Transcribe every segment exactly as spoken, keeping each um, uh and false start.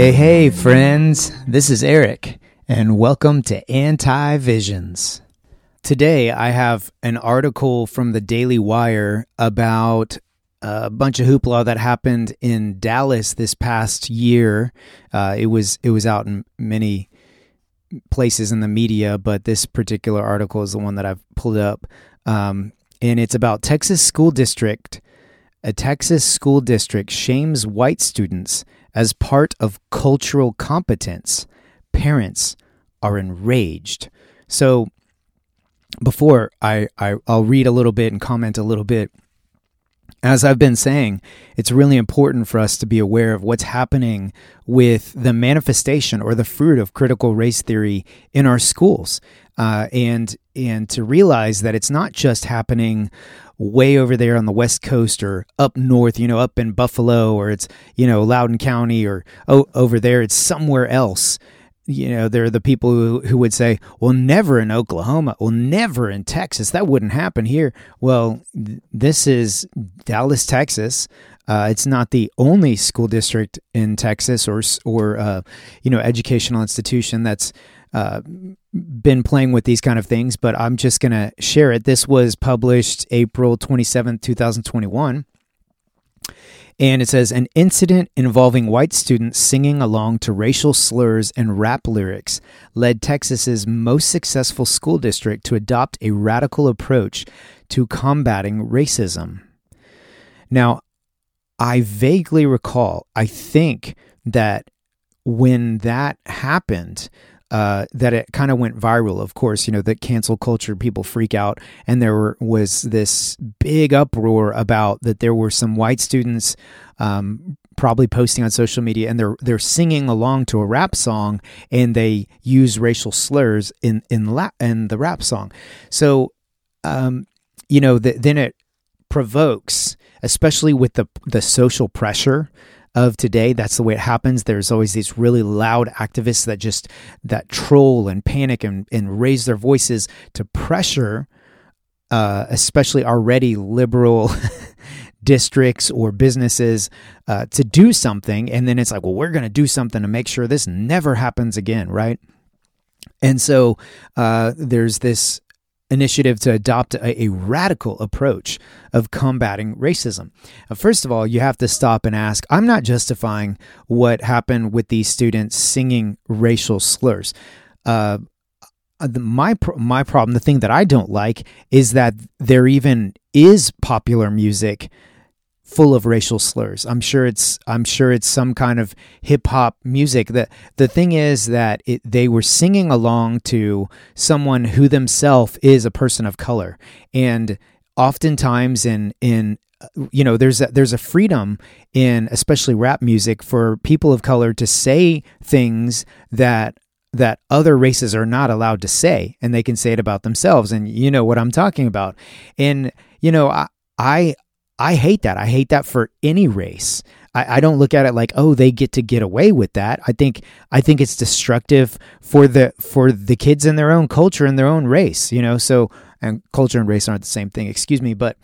Hey, hey, friends. This is Eric, and welcome to Anti-Visions. Today, I have an article from the Daily Wire about a bunch of hoopla that happened in Dallas this past year. Uh, it was it was out in many places in the media, but this particular article is the one that I've pulled up, um, and it's about Texas school district. A Texas school district shames white students as part of cultural competence. Parents are enraged. So before I, I, I'll read a little bit and comment a little bit. As I've been saying, it's really important for us to be aware of what's happening with the manifestation or the fruit of critical race theory in our schools. Uh, and and to realize that it's not just happening way over there on the West Coast or up north, you know, up in Buffalo, or it's, you know, Loudoun County, or oh, over there, it's somewhere else. You know, there are the people who, who would say, well, never in Oklahoma, well, never in Texas. That wouldn't happen here. Well, th- this is Dallas, Texas. Uh, it's not the only school district in Texas or, or uh, you know, educational institution that's uh, been playing with these kind of things, but I'm just going to share it. This was published April twenty-seventh, twenty twenty-one. And it says, an incident involving white students singing along to racial slurs and rap lyrics led Texas's most successful school district to adopt a radical approach to combating racism. Now, I vaguely recall, I think that when that happened, Uh, that it kind of went viral. Of course, you know, the cancel culture, people freak out. And there were, was this big uproar about that there were some white students um, probably posting on social media, and they're they're singing along to a rap song, and they use racial slurs in in, la- in the rap song. So, um, you know, the, then it provokes, especially with the the social pressure of today. That's the way it happens. There's always these really loud activists that just that troll and panic and, and raise their voices to pressure, uh, especially already liberal districts or businesses uh, to do something. And then it's like, well, we're going to do something to make sure this never happens again, right? And so uh, there's this initiative to adopt a, a radical approach of combating racism. Uh, first of all, you have to stop and ask, I'm not justifying what happened with these students singing racial slurs. Uh, the, my my problem, the thing that I don't like, is that there even is popular music full of racial slurs. I'm sure it's I'm sure it's some kind of hip hop music. The the thing is that it, they were singing along to someone who themselves is a person of color, and oftentimes in in you know there's a, there's a freedom in especially rap music for people of color to say things that that other races are not allowed to say, and they can say it about themselves. And you know what I'm talking about. And you know I I. I hate that. I hate that for any race. I, I don't look at it like, oh, they get to get away with that. I think I think it's destructive for the for the kids in their own culture and their own race. You know, so and culture and race aren't the same thing. Excuse me, but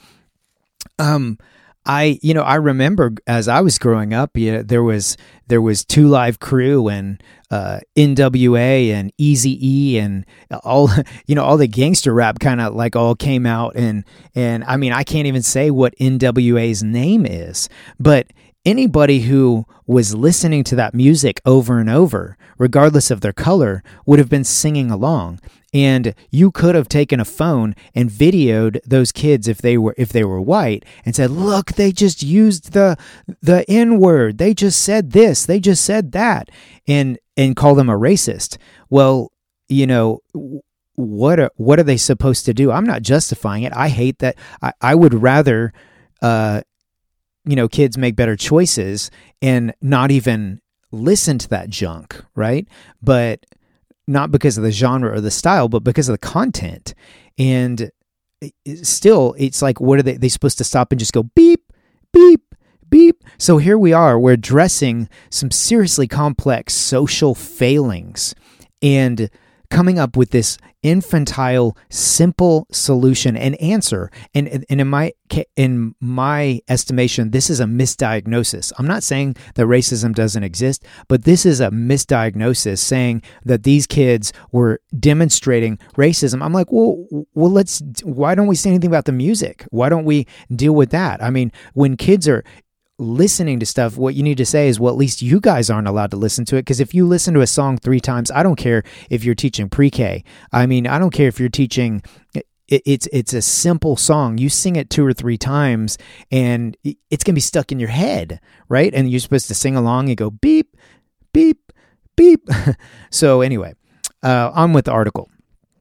um, I you know I remember as I was growing up, yeah, there was there was Two Live Crew and uh, N W A and Eazy-E and all you know all the gangster rap kind of like all came out, and and I mean I can't even say what N W A's name is, but anybody who was listening to that music over and over, regardless of their color, would have been singing along. And you could have taken a phone and videoed those kids if they were if they were white and said, "Look, they just used the the N-word. They just said this. They just said that," and and call them a racist. Well, you know, what are what are they supposed to do? I'm not justifying it. I hate that. I, I would rather, uh, you know, kids make better choices and not even listen to that junk, right? But not because of the genre or the style, but because of the content. And still, it's like, what are they, they supposed to stop and just go beep, beep, beep? So here we are, we're addressing some seriously complex social failings and coming up with this infantile, simple solution and answer. And, and in my in my estimation, this is a misdiagnosis. I'm not saying that racism doesn't exist, but this is a misdiagnosis, saying that these kids were demonstrating racism. I'm like, well, well, let's. Why don't we say anything about the music? Why don't we deal with that? I mean, when kids are listening to stuff, what you need to say is, well, at least you guys aren't allowed to listen to it, because if you listen to a song three times, I don't care if you're teaching pre-K. I mean, I don't care if you're teaching, it, it's it's a simple song. You sing it two or three times and it's going to be stuck in your head, right? And you're supposed to sing along and go beep, beep, beep. So anyway, uh, on with the article.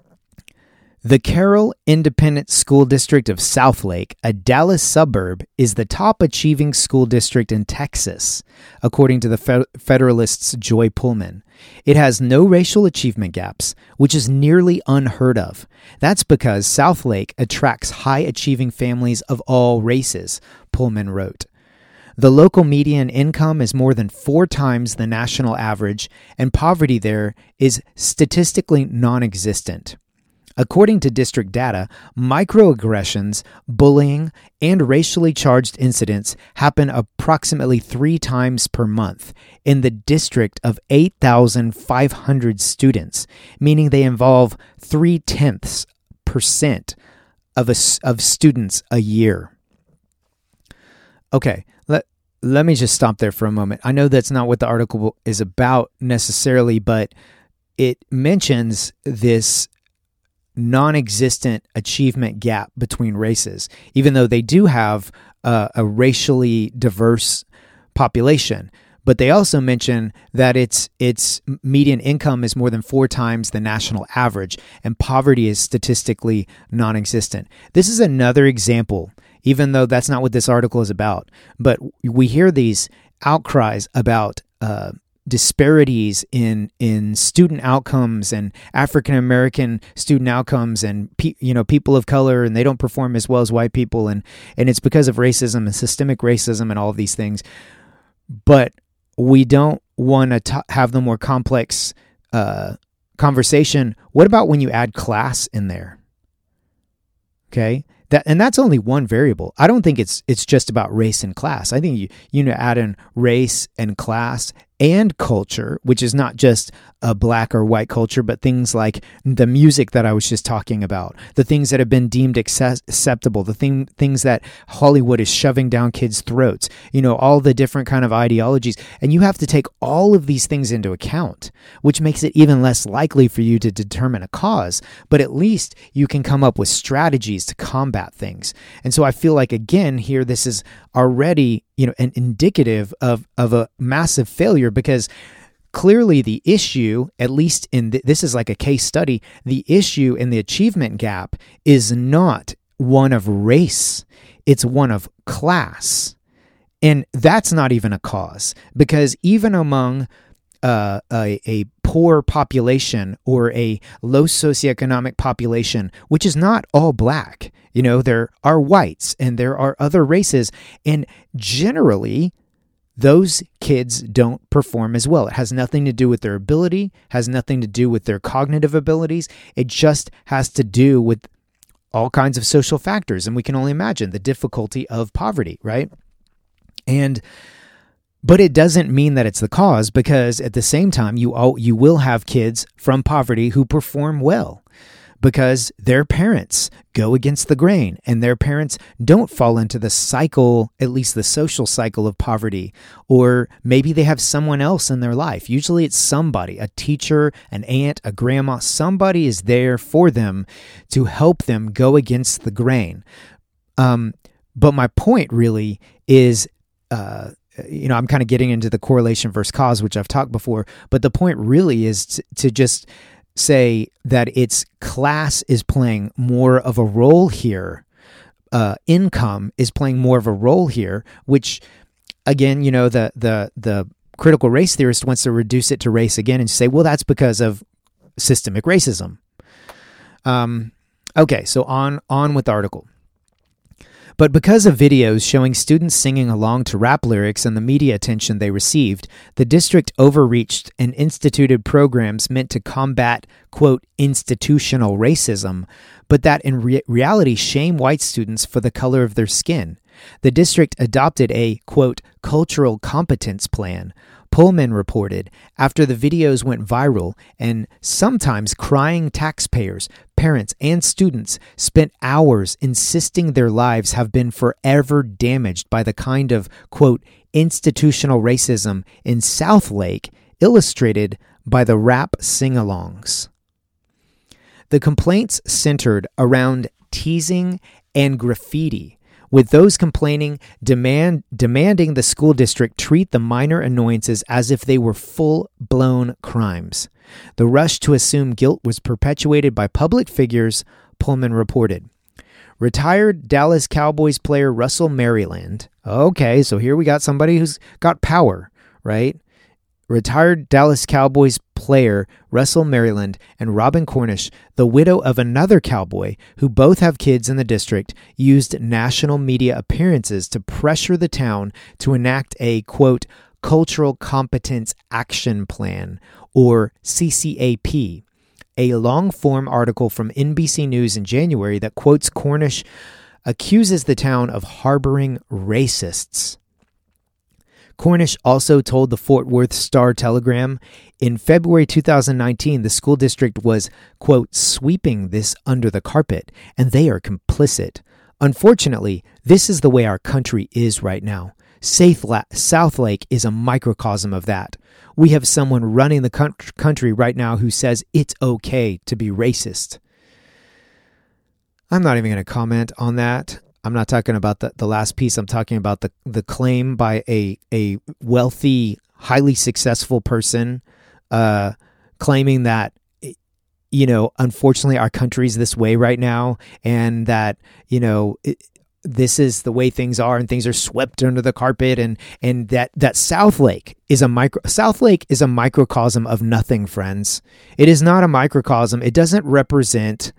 The Carroll Independent School District of Southlake, a Dallas suburb, is the top achieving school district in Texas, according to the Fe- Federalist's Joy Pullman. It has no racial achievement gaps, which is nearly unheard of. That's because Southlake attracts high-achieving families of all races, Pullman wrote. The local median income is more than four times the national average, and poverty there is statistically non-existent. According to district data, microaggressions, bullying, and racially charged incidents happen approximately three times per month in the district of eight thousand five hundred students, meaning they involve three-tenths percent of, a, of students a year. Okay, let, let me just stop there for a moment. I know that's not what the article is about necessarily, but it mentions this non-existent achievement gap between races, even though they do have uh, a racially diverse population. But they also mention that its its median income is more than four times the national average, and poverty is statistically non-existent. This is another example, even though that's not what this article is about. But we hear these outcries about uh, disparities in in student outcomes and African American student outcomes, and pe- you know people of color, and they don't perform as well as white people, and and it's because of racism and systemic racism and all of these things. But we don't want to t- have the more complex uh, conversation. What about when you add class in there? Okay. That, and that's only one variable. I don't think it's it's just about race and class. I think you you know add in race and class and culture, which is not just a black or white culture, but things like the music that I was just talking about, the things that have been deemed access- acceptable, the thing things that Hollywood is shoving down kids' throats, you know, all the different kind of ideologies. And you have to take all of these things into account, which makes it even less likely for you to determine a cause. But at least you can come up with strategies to combat things. And so I feel like, again, here, this is already, you know, an indicative of, of a massive failure, because clearly the issue, at least in the, this is like a case study, the issue in the achievement gap is not one of race, it's one of class. And that's not even a cause, because even among uh, a, a poor population or a low socioeconomic population, which is not all black, you know, there are whites and there are other races, and generally those kids don't perform as well. It has nothing to do with their ability, has nothing to do with their cognitive abilities. It just has to do with all kinds of social factors. And we can only imagine the difficulty of poverty, right? And but it doesn't mean that it's the cause, because at the same time, you all, you will have kids from poverty who perform well, because their parents go against the grain and their parents don't fall into the cycle, at least the social cycle of poverty, or maybe they have someone else in their life. Usually it's somebody, a teacher, an aunt, a grandma, somebody is there for them to help them go against the grain. Um, but my point really is, uh, you know, I'm kind of getting into the correlation versus cause, which I've talked before, but the point really is to, to just say that it's class is playing more of a role here. Uh, income is playing more of a role here, which again, you know, the, the, the critical race theorist wants to reduce it to race again and say, well, that's because of systemic racism. Um, okay. So on, on with the article. But because of videos showing students singing along to rap lyrics and the media attention they received, the district overreached and instituted programs meant to combat, quote, institutional racism, but that in re- reality shame white students for the color of their skin. The district adopted a, quote, cultural competence plan, Pullman reported, after the videos went viral, and sometimes crying taxpayers, parents, and students spent hours insisting their lives have been forever damaged by the kind of, quote, institutional racism in Southlake, illustrated by the rap sing-alongs. The complaints centered around teasing and graffiti, with those complaining demand demanding the school district treat the minor annoyances as if they were full-blown crimes. The rush to assume guilt was perpetuated by public figures, Pullman reported. Retired Dallas Cowboys player Russell Maryland. Okay, so here we got somebody who's got power, right? Retired Dallas Cowboys player Russell Maryland and Robin Cornish, the widow of another cowboy who both have kids in the district, used national media appearances to pressure the town to enact a, quote, Cultural Competence Action Plan, or C C A P, a long-form article from N B C News in January that quotes Cornish accuses the town of harboring racists. Cornish also told the Fort Worth Star-Telegram, in February two thousand nineteen, the school district was, quote, sweeping this under the carpet, and they are complicit. Unfortunately, this is the way our country is right now. Southlake is a microcosm of that. We have someone running the country right now who says it's okay to be racist. I'm not even going to comment on that. I'm not talking about the, the last piece. I'm talking about the, the claim by a, a wealthy, highly successful person uh, claiming that, you know, unfortunately our country's this way right now, and that, you know, it, this is the way things are, and things are swept under the carpet, and and that that Southlake is a micro Southlake is a microcosm of nothing, friends. It is not a microcosm. It doesn't represent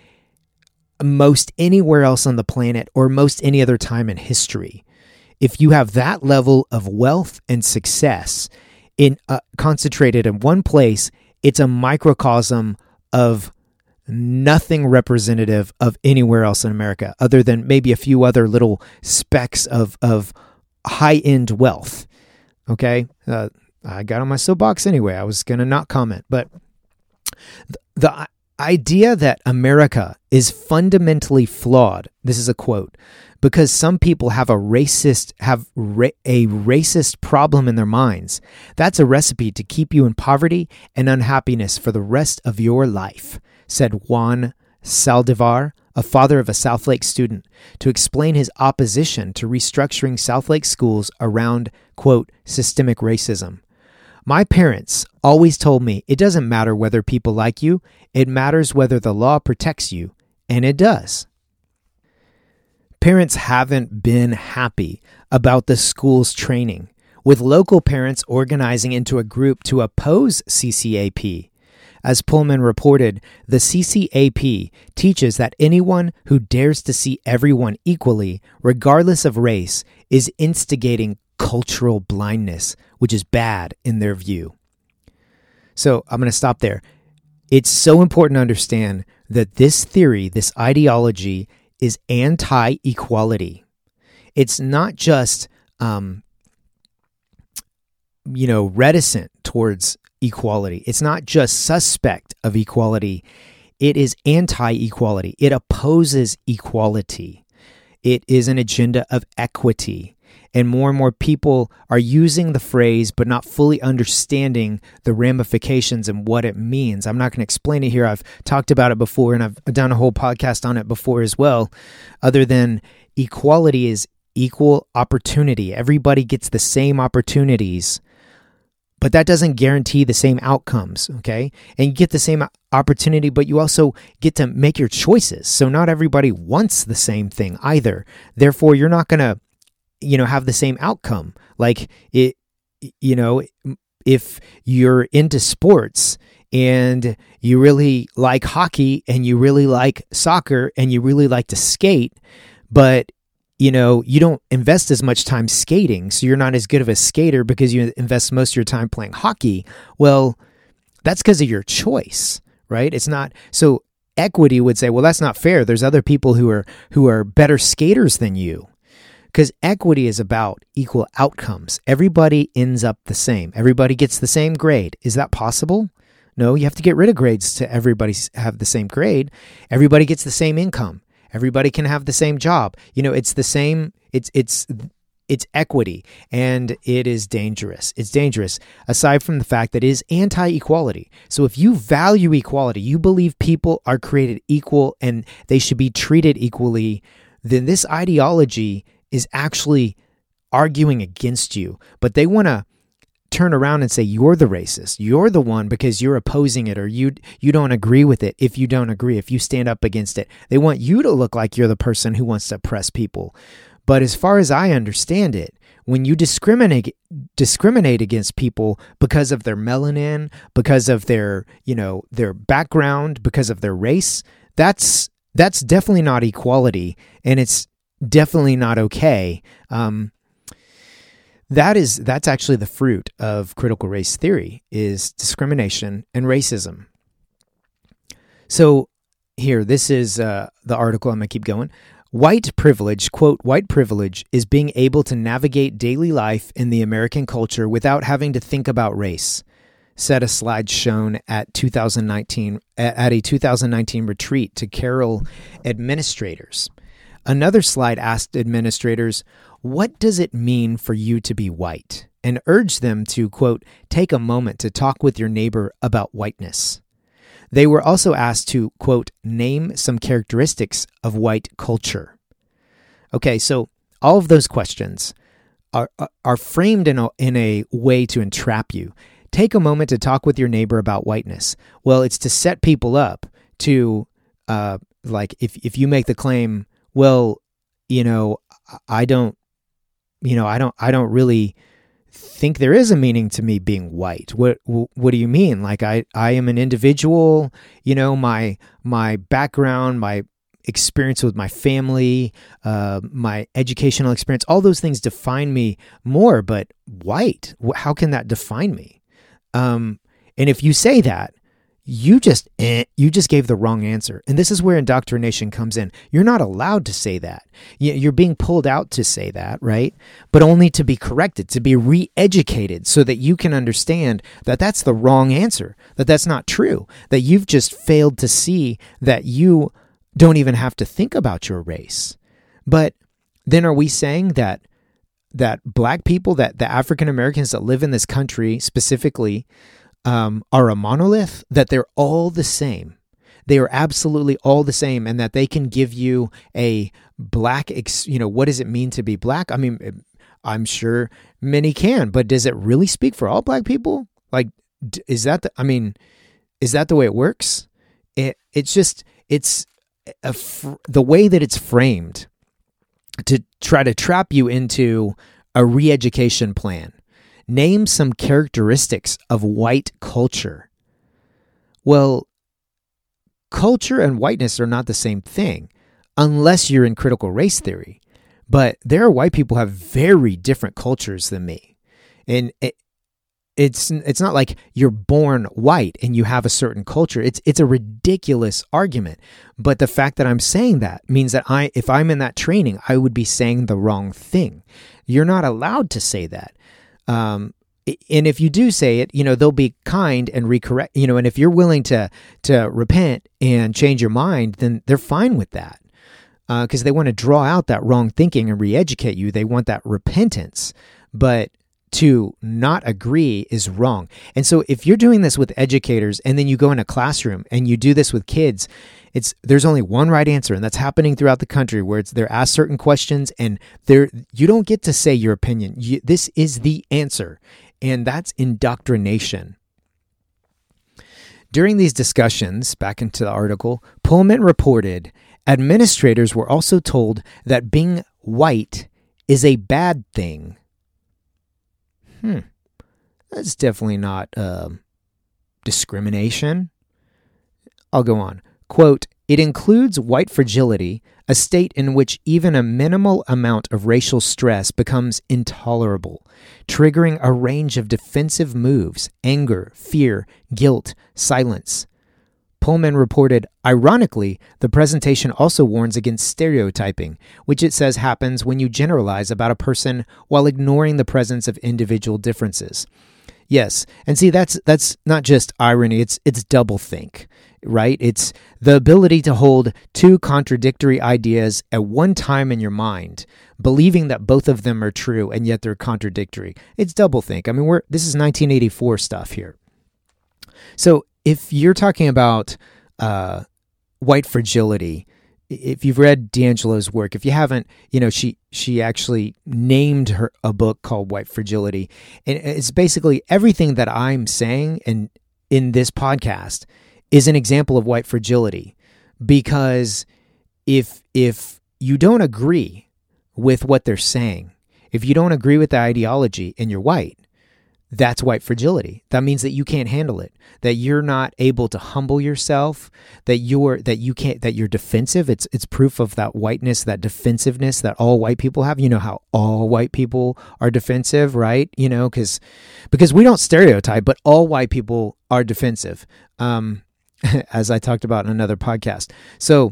most anywhere else on the planet or most any other time in history. If you have that level of wealth and success in uh, concentrated in one place, it's a microcosm of nothing representative of anywhere else in America, other than maybe a few other little specks of of high-end wealth. Okay? Uh, I got on my soapbox anyway. I was going to not comment. But the, the idea that America is fundamentally flawed, this is a quote, because some people have a racist have ra- a racist problem in their minds, that's a recipe to keep you in poverty and unhappiness for the rest of your life, said Juan Saldivar, a father of a Southlake student, to explain his opposition to restructuring Southlake schools around, quote, systemic racism. My parents always told me it doesn't matter whether people like you, it matters whether the law protects you, and it does. Parents haven't been happy about the school's training, with local parents organizing into a group to oppose C C A P. As Pullman reported, the C C A P teaches that anyone who dares to see everyone equally, regardless of race, is instigating cultural blindness, which is bad in their view. So I'm going to stop there. It's so important to understand that this theory, this ideology, is anti-equality. It's not just, um, you know, reticent towards equality. It's not just suspect of equality. It is anti-equality. It opposes equality. It is an agenda of equity. And more and more people are using the phrase, but not fully understanding the ramifications and what it means. I'm not going to explain it here. I've talked about it before, and I've done a whole podcast on it before as well. Other than equality is equal opportunity. Everybody gets the same opportunities, but that doesn't guarantee the same outcomes, okay? And you get the same opportunity, but you also get to make your choices. So not everybody wants the same thing either. Therefore, you're not going to, you know, have the same outcome. Like, it, you know, if you're into sports and you really like hockey and you really like soccer and you really like to skate, but you know, you don't invest as much time skating, so you're not as good of a skater because you invest most of your time playing hockey. Well, that's because of your choice, right? It's not so. Equity would say, well, that's not fair. There's other people who are who are better skaters than you. Because equity is about equal outcomes. Everybody ends up the same. Everybody gets the same grade. Is that possible? No, you have to get rid of grades to everybody have the same grade. Everybody gets the same income. Everybody can have the same job. You know, it's the same. It's it's it's equity, and it is dangerous. It's dangerous, aside from the fact that it is anti-equality. So if you value equality, you believe people are created equal and they should be treated equally, then this ideology is actually arguing against you. But they want to turn around and say you're the racist. You're the one because you're opposing it, or you you don't agree with it. If you don't agree, if you stand up against it, they want you to look like you're the person who wants to oppress people. But as far as I understand it, when you discriminate discriminate against people because of their melanin, because of their, you know, their background, because of their race, that's that's definitely not equality, and it's definitely not okay. Um, that is that's actually the fruit of critical race theory, is discrimination and racism. So here, this is uh, the article. I'm gonna keep going. White privilege, quote, white privilege is being able to navigate daily life in the American culture without having to think about race, said a slide shown at two thousand nineteen at a two thousand nineteen retreat to Carroll administrators. Another slide asked administrators, what does it mean for you to be white? And urged them to, quote, take a moment to talk with your neighbor about whiteness. They were also asked to, quote, name some characteristics of white culture. Okay, so all of those questions are are framed in a, in a way to entrap you. Take a moment to talk with your neighbor about whiteness. Well, it's to set people up to, uh, like, if if you make the claim, well, you know, I don't, you know, I don't, I don't really think there is a meaning to me being white. What what do you mean? Like I, I am an individual, you know, my my background, my experience with my family, uh, my educational experience, all those things define me more, but white, how can that define me? Um, and if you say that, you just eh, you just gave the wrong answer. And this is where indoctrination comes in. You're not allowed to say that. You're being pulled out to say that, right? But only to be corrected, to be re-educated so that you can understand that that's the wrong answer, that that's not true, that you've just failed to see that you don't even have to think about your race. But then are we saying that that black people, that the African Americans that live in this country specifically, Um, are a monolith, that they're all the same? They are absolutely all the same, and that they can give you a black, ex- you know, what does it mean to be black? I mean, I'm sure many can, but does it really speak for all black people? Like, is that the, I mean, is that the way it works? It, it's just, it's a fr- the way that it's framed to try to trap you into a re-education plan. Name some characteristics of white culture. Well, culture and whiteness are not the same thing, unless you're in critical race theory. But there are white people who have very different cultures than me. And it, it's it's not like you're born white and you have a certain culture. It's it's a ridiculous argument. But the fact that I'm saying that means that I, if I'm in that training, I would be saying the wrong thing. You're not allowed to say that. Um, and if you do say it, you know, they'll be kind and recorrect, you know, and if you're willing to, to repent and change your mind, then they're fine with that. Uh, cause they want to draw out that wrong thinking and re-educate you. They want that repentance, but to not agree is wrong. And so if you're doing this with educators and then you go in a classroom and you do this with kids, it's there's only one right answer, and that's happening throughout the country, where it's they're asked certain questions and they're you don't get to say your opinion. You, this is the answer, and that's indoctrination. During these discussions, back into the article, Pullman reported administrators were also told that being white is a bad thing. Hmm, that's definitely not uh, discrimination. I'll go on. Quote, It includes white fragility, a state in which even a minimal amount of racial stress becomes intolerable, triggering a range of defensive moves, anger, fear, guilt, silence. Pullman reported, ironically, the presentation also warns against stereotyping, which it says happens when you generalize about a person while ignoring the presence of individual differences. Yes, and see, that's that's not just irony, it's it's doublethink, right? It's the ability to hold two contradictory ideas at one time in your mind, believing that both of them are true and yet they're contradictory. It's doublethink. I mean, we're this is nineteen eighty-four stuff here. So if you're talking about uh, white fragility, if you've read D'Angelo's work, if you haven't, you know, she she actually named her a book called White Fragility. And it's basically everything that I'm saying in, in this podcast is an example of white fragility. Because if if you don't agree with what they're saying, if you don't agree with the ideology and you're white, that's white fragility. That means that you can't handle it, that you're not able to humble yourself, that you're that you can't that you're defensive. It's it's proof of that whiteness, that defensiveness that all white people have. You know how all white people are defensive, right? You know, because because we don't stereotype, but all white people are defensive, um, as I talked about in another podcast. So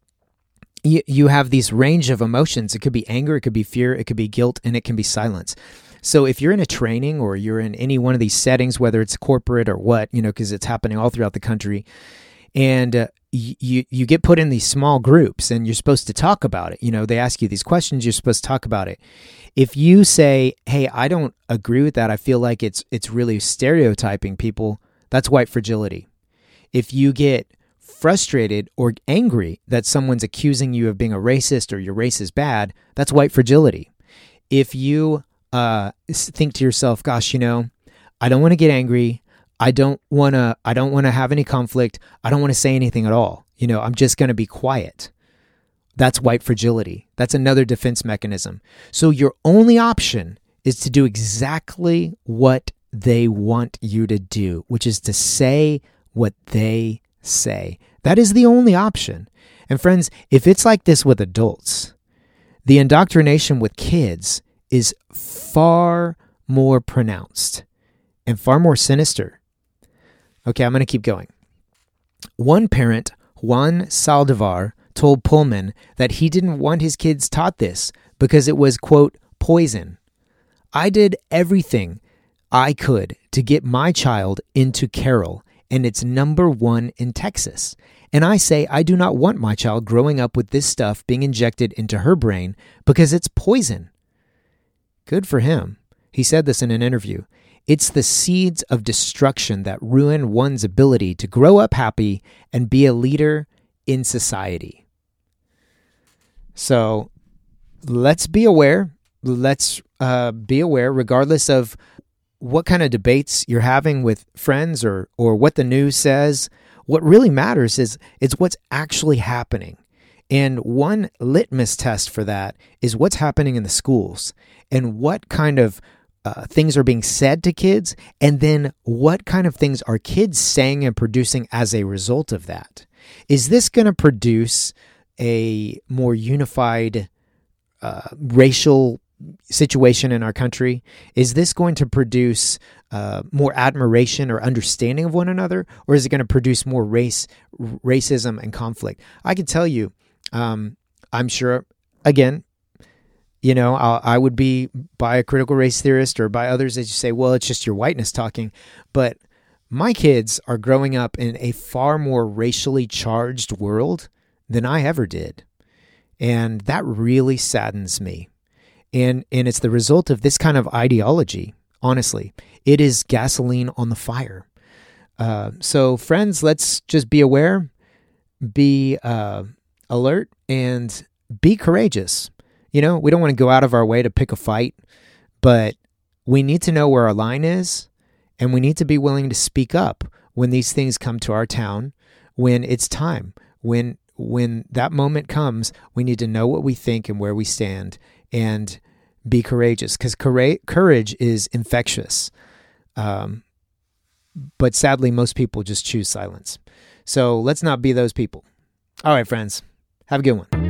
you you have this range of emotions. It could be anger, it could be fear, it could be guilt, and it can be silence. So if you're in a training or you're in any one of these settings, whether it's corporate or what, you know, because it's happening all throughout the country, and uh, you you get put in these small groups and you're supposed to talk about it. You know, they ask you these questions, you're supposed to talk about it. If you say, hey, I don't agree with that, I feel like it's it's really stereotyping people, that's white fragility. If you get frustrated or angry that someone's accusing you of being a racist or your race is bad, that's white fragility. If you Uh, think to yourself, gosh, you know, I don't want to get angry. I don't want to, I don't want to have any conflict. I don't want to say anything at all. You know, I'm just going to be quiet. That's white fragility. That's another defense mechanism. So your only option is to do exactly what they want you to do, which is to say what they say. That is the only option. And friends, if it's like this with adults, the indoctrination with kids is far more pronounced and far more sinister. Okay, I'm going to keep going. One parent, Juan Saldivar, told Pullman that he didn't want his kids taught this because it was, quote, poison. I did everything I could to get my child into Carroll, and it's number one in Texas. And I say I do not want my child growing up with this stuff being injected into her brain because it's poison. Good for him. He said this in an interview. It's the seeds of destruction that ruin one's ability to grow up happy and be a leader in society. So let's be aware. Let's uh, be aware, regardless of what kind of debates you're having with friends or or what the news says. What really matters is it's what's actually happening. And one litmus test for that is what's happening in the schools and what kind of uh, things are being said to kids, and then what kind of things are kids saying and producing as a result of that. Is this going to produce a more unified uh, racial situation in our country? Is this going to produce uh, more admiration or understanding of one another, or is it going to produce more race, racism and conflict? I can tell you, Um, I'm sure, again, you know, I'll, I would be by a critical race theorist or by others that you say, well, it's just your whiteness talking. But my kids are growing up in a far more racially charged world than I ever did. And that really saddens me. And, and it's the result of this kind of ideology, honestly. It is gasoline on the fire. Uh, so, friends, let's just be aware, be uh, alert, and be courageous. You know, we don't want to go out of our way to pick a fight, but we need to know where our line is, and we need to be willing to speak up when these things come to our town, when it's time. When when that moment comes, we need to know what we think and where we stand and be courageous, because courage is infectious. Um, but sadly, most people just choose silence. So let's not be those people. All right, friends. Have a good one.